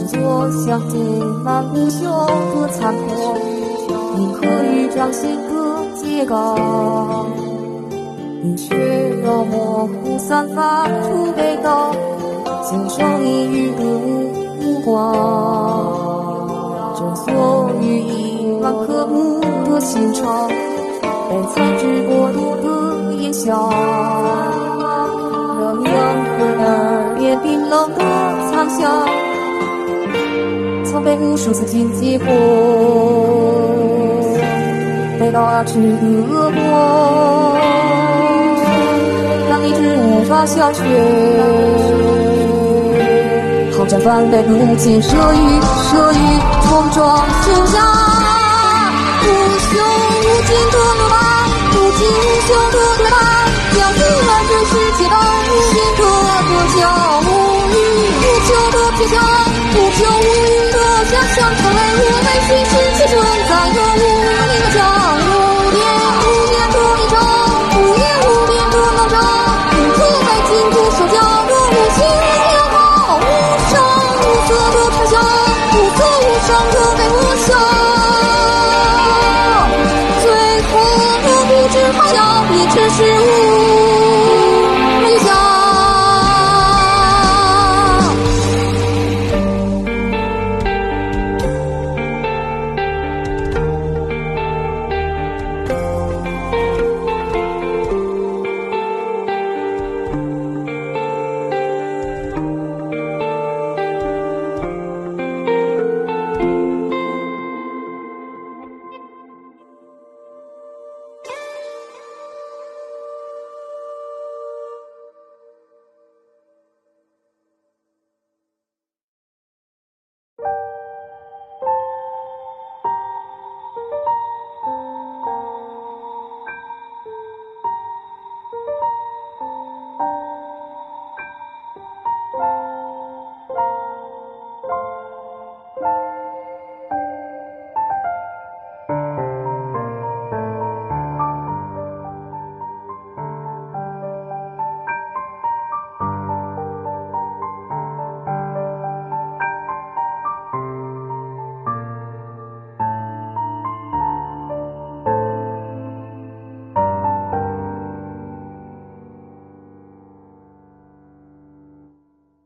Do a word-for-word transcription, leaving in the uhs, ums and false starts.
作相见满英雄不残破，宁可与掌心隔街高。雨雪绕模糊散发出北道，心生一语无光。正所欲一万颗目的心潮，被才知过度的烟消。冷阳和耳边冰冷的残响，曾被无数次荆棘过，被刀牙齿割破，让你知无法消却。好战反被不尽射于射于冲撞悬崖，不朽无尽的